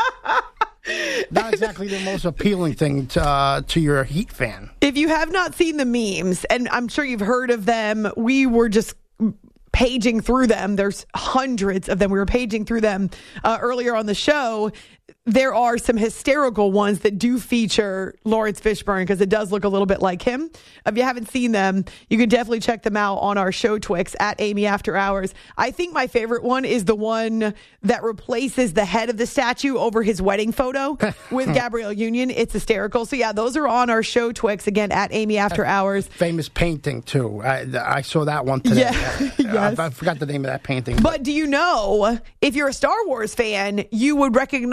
[SPEAKER 6] jersey. Not exactly the most appealing thing to, uh, to your Heat fan.
[SPEAKER 2] If you have not seen the memes, and I'm sure you've heard of them, we were just paging through them. There's hundreds of them. We were paging through them uh, earlier on the show. There are some hysterical ones that do feature Lawrence Fishburne because it does look a little bit like him. If you haven't seen them, you can definitely check them out on our show Twix at Amy After Hours. I think my favorite one is the one that replaces the head of the statue over his wedding photo with Gabrielle Union. It's hysterical. So yeah, those are on our show Twix again at Amy After Hours.
[SPEAKER 6] Famous painting too. I, I saw that one today.
[SPEAKER 2] Yeah. Yes.
[SPEAKER 6] I, I forgot the name of that painting.
[SPEAKER 2] But, but do you know, if you're a Star Wars fan, you would recognize the Han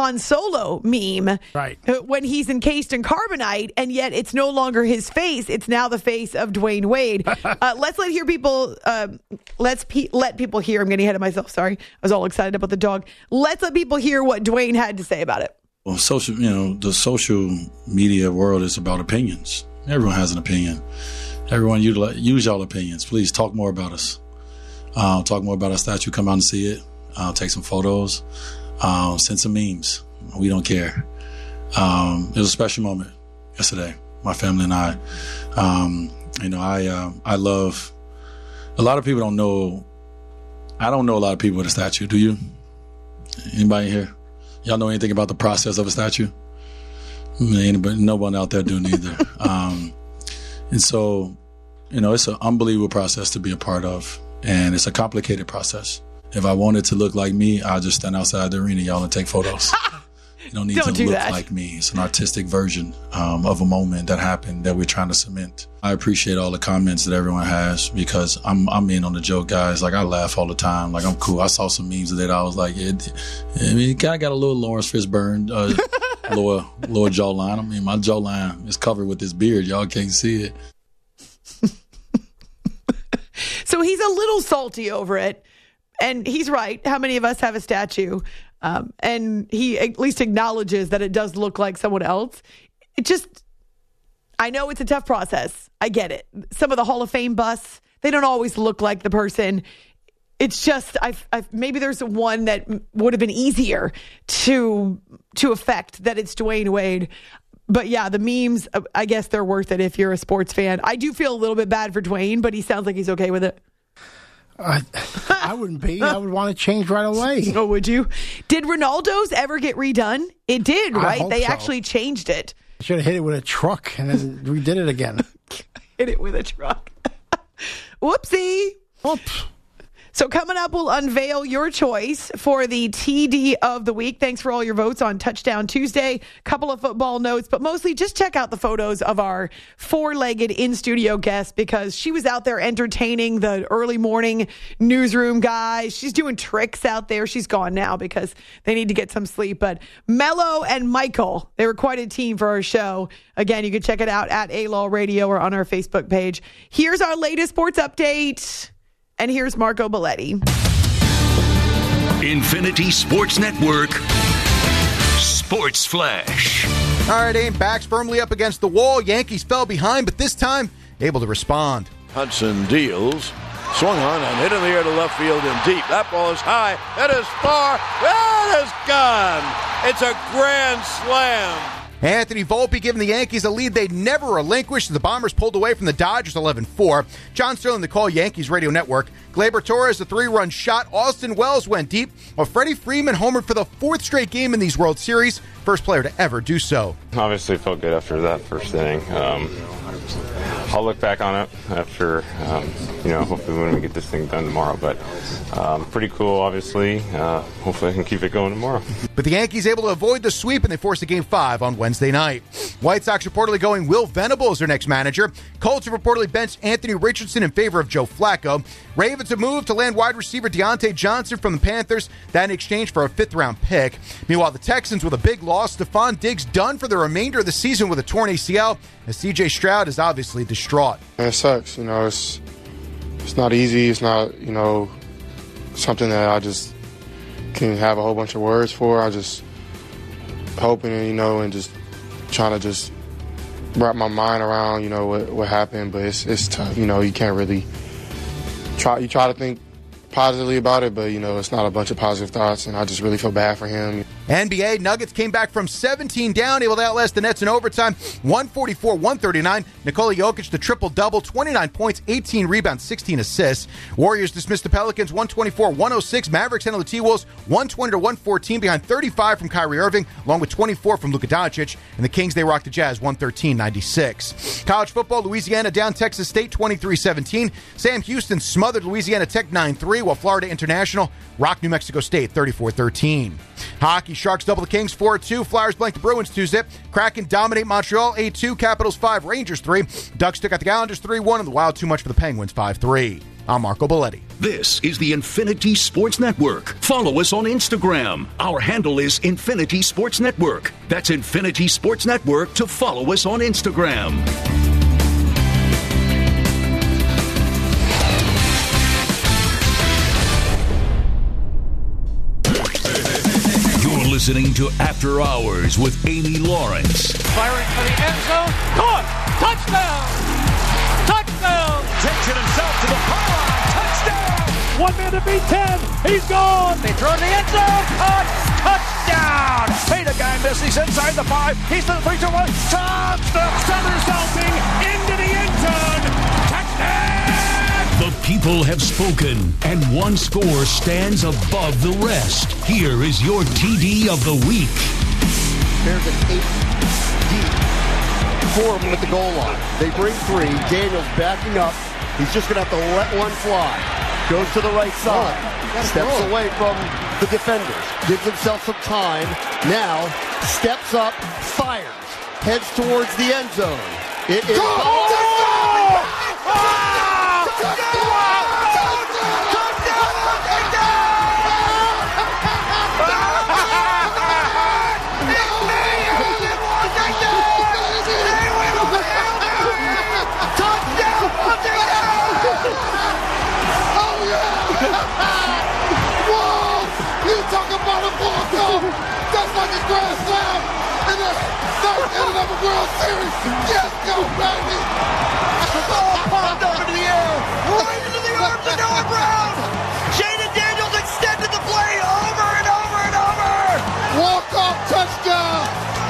[SPEAKER 2] Han Solo meme
[SPEAKER 6] right.
[SPEAKER 2] when he's encased in carbonite, and yet it's no longer his face. It's now the face of Dwayne Wade. uh, let's let hear people. Uh, let's pe- let people hear. I'm getting ahead of myself. Sorry, I was all excited about the dog. Let's let people hear what Dwayne had to say about it.
[SPEAKER 14] Well, social, you know, the social media world is about opinions. Everyone has an opinion. Everyone utilize, use y'all opinions. Please talk more about us. Uh, talk more about our statue. Come out and see it. Uh, take some photos. Uh, send some memes. We don't care. Um, it was a special moment yesterday. My family and I. Um, you know, I uh, I love. A lot of people don't know. I don't know a lot of people with a statue. Do you? Anybody here? Y'all know anything about the process of a statue? Anybody, no one out there do neither. um, and so, you know, it's an unbelievable process to be a part of, and it's a complicated process. If I wanted to look like me, I'll just stand outside the arena, y'all, and take photos. You don't need
[SPEAKER 2] Don't
[SPEAKER 14] to
[SPEAKER 2] do
[SPEAKER 14] look
[SPEAKER 2] that.
[SPEAKER 14] like me. It's an artistic version um, of a moment that happened that we're trying to cement. I appreciate all the comments that everyone has because I'm I'm in on the joke, guys. Like, I laugh all the time. Like, I'm cool. I saw some memes today that I was like, yeah, I mean, I got a little Lawrence Fishburne, uh, lower, lower jawline. I mean, my jawline is covered with this beard. Y'all can't see it.
[SPEAKER 2] So he's a little salty over it. And he's right. How many of us have a statue? Um, and he at least acknowledges that it does look like someone else. It just, I know it's a tough process. I get it. Some of the Hall of Fame busts, they don't always look like the person. It's just, I've, I've, maybe there's one that would have been easier to to affect that it's Dwayne Wade. But yeah, the memes, I guess they're worth it if you're a sports fan. I do feel a little bit bad for Dwayne, but he sounds like he's okay with it.
[SPEAKER 6] Uh, I wouldn't be. I would want to change right away.
[SPEAKER 2] Oh, would you? Did Ronaldo's ever get redone? It did,
[SPEAKER 6] I
[SPEAKER 2] right?
[SPEAKER 6] hope
[SPEAKER 2] They
[SPEAKER 6] so.
[SPEAKER 2] actually changed it.
[SPEAKER 6] Should have hit it with a truck and then redid it again.
[SPEAKER 2] Hit it with a truck. Whoopsie.
[SPEAKER 6] Oops.
[SPEAKER 2] So coming up, we'll unveil your choice for the T D of the week. Thanks for all your votes on Touchdown Tuesday. Couple of football notes, but mostly just check out the photos of our four-legged in-studio guest because she was out there entertaining the early morning newsroom guys. She's doing tricks out there. She's gone now because they need to get some sleep. But Mello and Michael, they were quite a team for our show. Again, you can check it out at A-Law Radio or on our Facebook page. Here's our latest sports update. And here's Marco Belletti.
[SPEAKER 15] Infinity Sports Network Sports Flash.
[SPEAKER 16] All right, aim backs firmly up against the wall. Yankees fell behind, but this time able to respond.
[SPEAKER 7] Hudson deals. Swung on and hit in the air to left field and deep. That ball is high. It is far. It is gone. It's a grand slam.
[SPEAKER 16] Anthony Volpe giving the Yankees a lead they'd never relinquished as the Bombers pulled away from the Dodgers eleven four. John Sterling, the call, Yankees Radio Network. Gleyber Torres, the three-run shot. Austin Wells went deep, while Freddie Freeman homered for the fourth straight game in these World Series. First player to ever do so.
[SPEAKER 10] Obviously felt good after that first inning. Um, I'll look back on it after, um, you know, hopefully when we get this thing done tomorrow. But um, pretty cool, obviously. Uh, hopefully I can keep it going tomorrow.
[SPEAKER 16] But the Yankees able to avoid the sweep, and they forced a game five on Wednesday night. White Sox reportedly going Will Venable as their next manager. Colts have reportedly benched Anthony Richardson in favor of Joe Flacco. Ravens have moved to land wide receiver Deontay Johnson from the Panthers, that in exchange for a fifth-round pick. Meanwhile, the Texans with a big loss. Stephon Diggs done for the remainder of the season with a torn A C L, as C J Stroud is obviously distraught.
[SPEAKER 17] It sucks, you know, it's it's not easy. It's not, you know, something that I just can have a whole bunch of words for. I just hoping, you know, and just trying to just wrap my mind around, you know, what, what happened. But it's it's tough, you know. You can't really try. You try to think positively about it, but, you know, it's not a bunch of positive thoughts, and I just really feel bad for him.
[SPEAKER 16] N B A, Nuggets came back from seventeen down, able to outlast the Nets in overtime, one forty-four one thirty-nine. Nikola Jokic, the triple-double, twenty-nine points, eighteen rebounds, sixteen assists. Warriors dismissed the Pelicans, one twenty-four one oh six. Mavericks handled the T-Wolves, one twenty to one fourteen, behind thirty-five from Kyrie Irving, along with twenty-four from Luka Doncic. And the Kings, they rocked the Jazz, one thirteen ninety-six. College football, Louisiana down Texas State, twenty-three seventeen. Sam Houston smothered Louisiana Tech nine three, while Florida International rocked New Mexico State, thirty-four thirteen. Hockey, Sharks double the Kings, four two. Flyers blank the Bruins, two zip. Kraken dominate Montreal, eight two. Capitals, five. Rangers, three. Ducks took out the Islanders, three one. And the Wild, too much for the Penguins, five three. I'm Marco Belletti.
[SPEAKER 15] This is the Infinity Sports Network. Follow us on Instagram. Our handle is Infinity Sports Network. That's Infinity Sports Network to follow us on Instagram. You're listening to After Hours with Amy Lawrence.
[SPEAKER 5] Firing for the end zone. Caught! Touchdown! Touchdown! Takes it himself to the pylon. Touchdown! One man to beat ten. He's gone. They throw in the end zone. Caught! Touchdown! Hey, the guy missed. He's inside the five. He's to the three, two, one. Touchdown! Somersaulting into the end zone. Touchdown!
[SPEAKER 15] The people have spoken, and one score stands above the rest. Here is your T D of the week.
[SPEAKER 18] There's an eight deep. Four of them at the goal line. They bring three. Daniels backing up. He's just going to have to let one fly. Goes to the right side. Steps away from the defenders. Gives himself some time. Now steps up, fires. Heads towards the end zone. It is...
[SPEAKER 19] Talk about a ball goal. That's like a grand slam. And the third inning of a World Series. Yes, go, baby. The ball popped up into the air. Right into the arms of Noah Brown. Jaden Daniels extended the play over and over and over. Walk-off touchdown.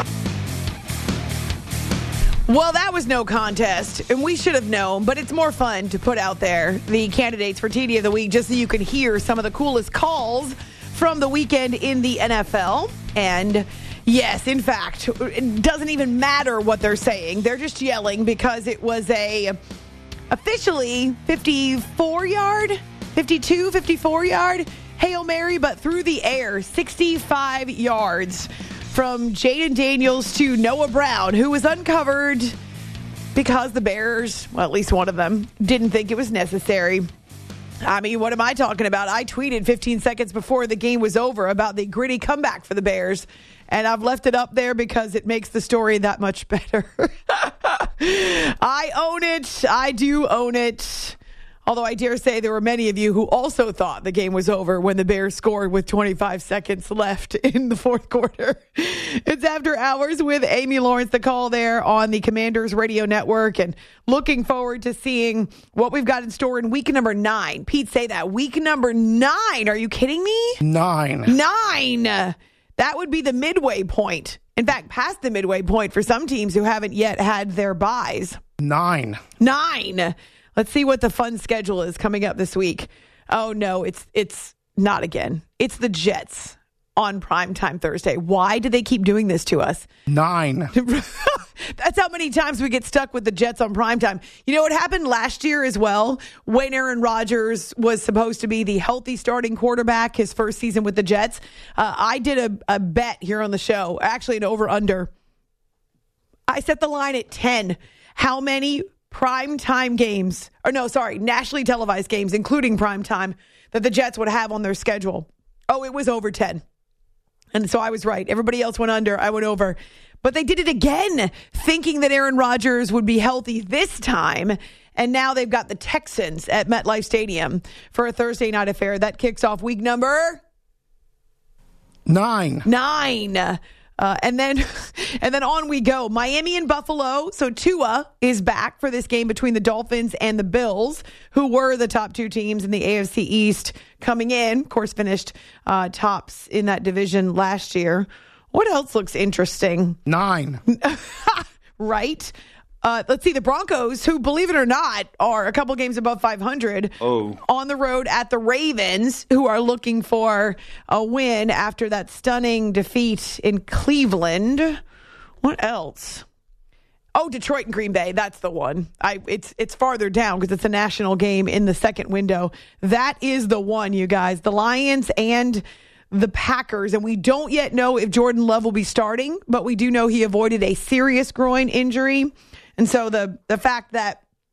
[SPEAKER 2] Well, that was no contest, and we should have known, but it's more fun to put out there the candidates for T D of the Week just so you can hear some of the coolest calls from the weekend in the N F L. And yes, in fact, it doesn't even matter what they're saying. They're just yelling because it was a officially fifty-four yard, fifty-two, fifty-four yard Hail Mary, but through the air, sixty-five yards from Jaden Daniels to Noah Brown, who was uncovered because the Bears, well, at least one of them, didn't think it was necessary. I mean, what am I talking about? I tweeted fifteen seconds before the game was over about the gritty comeback for the Bears, and I've left it up there because it makes the story that much better. I own it. I do own it. Although I dare say there were many of you who also thought the game was over when the Bears scored with twenty-five seconds left in the fourth quarter. It's After Hours with Amy Lawrence, the call there on the Commanders Radio Network, and looking forward to seeing what we've got in store in week number nine. Pete, say that. Week number nine. Are you kidding me?
[SPEAKER 6] Nine.
[SPEAKER 2] Nine. That would be the midway point. In fact, past the midway point for some teams who haven't yet had their byes.
[SPEAKER 6] Nine.
[SPEAKER 2] Nine. Let's see what the fun schedule is coming up this week. Oh, no, it's it's not again. It's the Jets on Primetime Thursday. Why do they keep doing this to us?
[SPEAKER 6] Nine.
[SPEAKER 2] That's how many times we get stuck with the Jets on primetime. You know what happened last year as well when Aaron Rodgers was supposed to be the healthy starting quarterback his first season with the Jets? Uh, I did a, a bet here on the show, actually an over-under. I set the line at ten. How many primetime games, or no, sorry, nationally televised games, including primetime, that the Jets would have on their schedule? Oh, it was over ten. And so I was right. Everybody else went under. I went over. But they did it again, thinking that Aaron Rodgers would be healthy this time. And now they've got the Texans at MetLife Stadium for a Thursday night affair. That kicks off week number
[SPEAKER 6] nine.
[SPEAKER 2] Nine. Uh, and then and then on we go. Miami and Buffalo. So Tua is back for this game between the Dolphins and the Bills, who were the top two teams in the A F C East coming in. Of course, finished uh, tops in that division last year. What else looks interesting?
[SPEAKER 6] Nine.
[SPEAKER 2] Right? Uh, let's see, the Broncos, who, believe it or not, are a couple games above five hundred,
[SPEAKER 10] oh.
[SPEAKER 2] on the road at the Ravens, who are looking for a win after that stunning defeat in Cleveland. What else? Oh, Detroit and Green Bay. That's the one. I it's it's farther down because it's a national game in the second window. That is the one, you guys. The Lions and the Packers, and we don't yet know if Jordan Love will be starting, but we do know he avoided a serious groin injury. And so the the fact that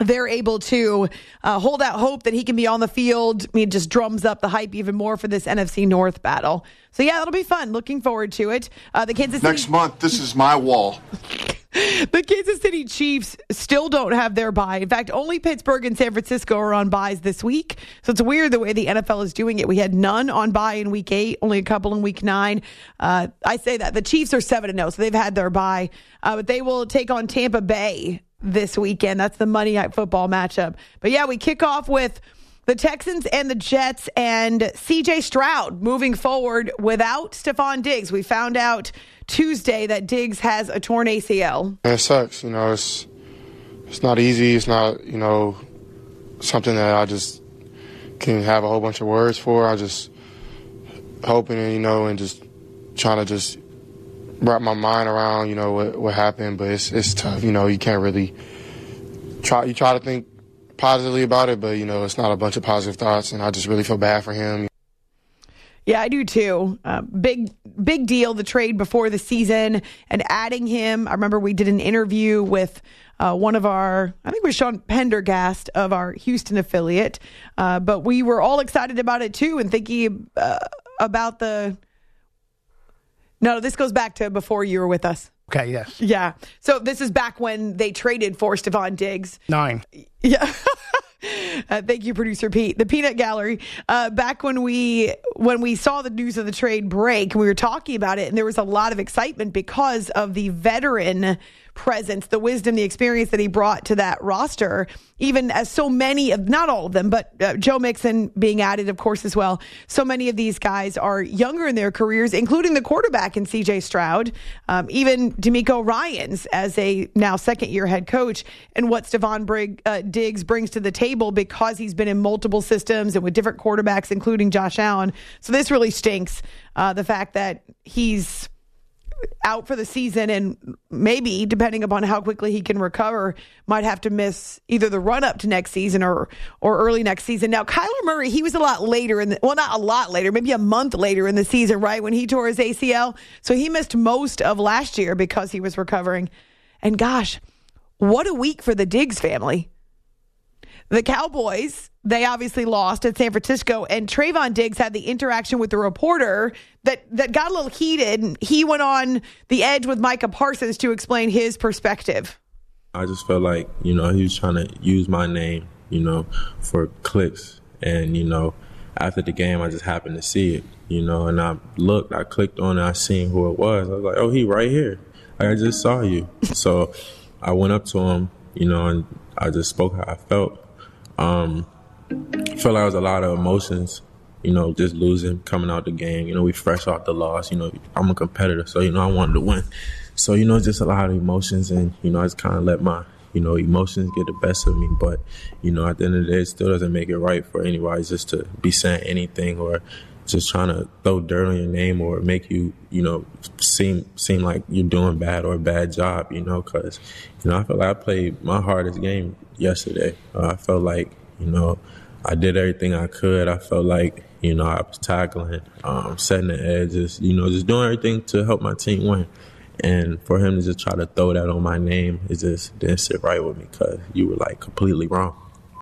[SPEAKER 2] they're able to uh, hold out hope that he can be on the field. I mean, it just drums up the hype even more for this N F C North battle. So, yeah, it'll be fun. Looking forward to it. Uh, the Kansas City-
[SPEAKER 20] Next month, this is my wall.
[SPEAKER 2] The Kansas City Chiefs still don't have their bye. In fact, only Pittsburgh and San Francisco are on byes this week. So it's weird the way the N F L is doing it. We had none on bye in week eight, only a couple in week nine. Uh, I say that. The Chiefs are seven and oh, so they've had their bye. Uh, but they will take on Tampa Bay this weekend. That's the Monday Night Football matchup. But yeah, we kick off with the Texans and the Jets and C J Stroud moving forward without Stephon Diggs. We found out Tuesday that Diggs has a torn A C L.
[SPEAKER 17] It sucks. You know, it's it's not easy. It's not, you know, something that I just can have a whole bunch of words for. I just hoping, you know, and just trying to just wrap my mind around, you know, what, what happened. But it's it's tough. You know, you can't really try. You try to think positively about it, but, you know, it's not a bunch of positive thoughts, and I just really feel bad for him.
[SPEAKER 2] Yeah, I do too. Uh, big, big deal, the trade before the season and adding him. I remember we did an interview with uh, one of our, I think it was Sean Pendergast of our Houston affiliate, uh, but we were all excited about it too and thinking uh, about the, no, this goes back to before you were with us.
[SPEAKER 6] Okay, yes.
[SPEAKER 2] Yeah. So this is back when they traded for Stephon Diggs.
[SPEAKER 6] Nine.
[SPEAKER 2] Yeah. Uh, thank you, producer Pete. The Peanut Gallery. Uh, back when we when we saw the news of the trade break, we were talking about it, and there was a lot of excitement because of the veteran presence, the wisdom, the experience that he brought to that roster. Even as so many of, not all of them, but uh, Joe Mixon being added, of course, as well. So many of these guys are younger in their careers, including the quarterback in C J Stroud, um, even D'Amico Ryans as a now second-year head coach, and what Stephon Brig, uh, Diggs brings to the table because he's been in multiple systems and with different quarterbacks, including Josh Allen. So this really stinks, uh, the fact that he's out for the season and maybe, depending upon how quickly he can recover, might have to miss either the run-up to next season or or early next season. Now, Kyler Murray, he was a lot later in the, well, not a lot later, maybe a month later in the season, right, when he tore his A C L. So he missed most of last year because he was recovering. And gosh, what a week for the Diggs family. The Cowboys, they obviously lost at San Francisco, and Trayvon Diggs had the interaction with the reporter that, that got a little heated. And he went on the edge with Micah Parsons to explain his perspective.
[SPEAKER 21] I just felt like, you know, he was trying to use my name, you know, for clicks. And, you know, after the game, I just happened to see it, you know, and I looked, I clicked on it, I seen who it was. I was like, oh, he right here. Like, I just saw you. So I went up to him, you know, and I just spoke how I felt. Um, I felt like there was a lot of emotions, you know, just losing, coming out the game. You know, we fresh off the loss. You know, I'm a competitor, so, you know, I wanted to win. So, you know, just a lot of emotions, and, you know, I just kind of let my, you know, emotions get the best of me. But, you know, at the end of the day, it still doesn't make it right for anybody just to be saying anything or just trying to throw dirt on your name or make you, you know, seem seem like you're doing bad or a bad job, you know, because, you know, I feel like I played my hardest game yesterday. Uh, I felt like, you know, I did everything I could. I felt like, you know, I was tackling, um, setting the edges, you know, just doing everything to help my team win. And for him to just try to throw that on my name, it just didn't sit right with me because you were, like, completely wrong.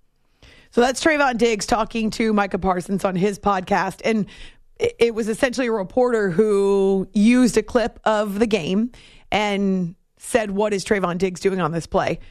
[SPEAKER 2] So that's Trayvon Diggs talking to Micah Parsons on his podcast. And it was essentially a reporter who used a clip of the game and said, what is Trayvon Diggs doing on this play?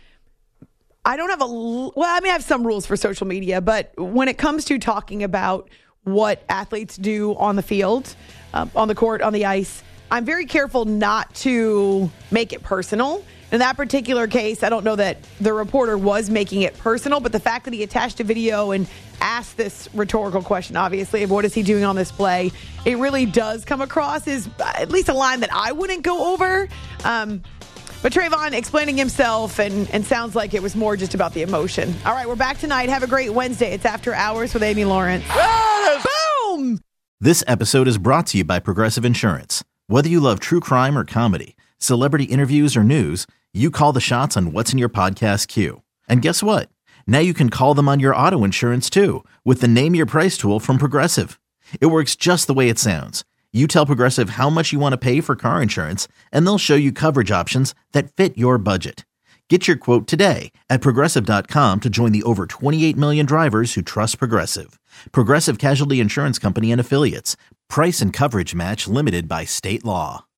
[SPEAKER 2] I don't have a, well, I mean, I have some rules for social media, but when it comes to talking about what athletes do on the field, um, on the court, on the ice, I'm very careful not to make it personal. In that particular case, I don't know that the reporter was making it personal, but the fact that he attached a video and asked this rhetorical question, obviously, of what is he doing on this play, it really does come across as at least a line that I wouldn't go over. Um, but Trayvon explaining himself, and, and sounds like it was more just about the emotion. All right, we're back tonight. Have a great Wednesday. It's After Hours with Amy Lawrence. Boom!
[SPEAKER 1] This episode is brought to you by Progressive Insurance. Whether you love true crime or comedy, celebrity interviews or news, you call the shots on what's in your podcast queue. And guess what? Now you can call them on your auto insurance too with the Name Your Price tool from Progressive. It works just the way it sounds. You tell Progressive how much you want to pay for car insurance, and they'll show you coverage options that fit your budget. Get your quote today at Progressive dot com to join the over twenty-eight million drivers who trust Progressive. Progressive Casualty Insurance Company and Affiliates. Price and coverage match limited by state law.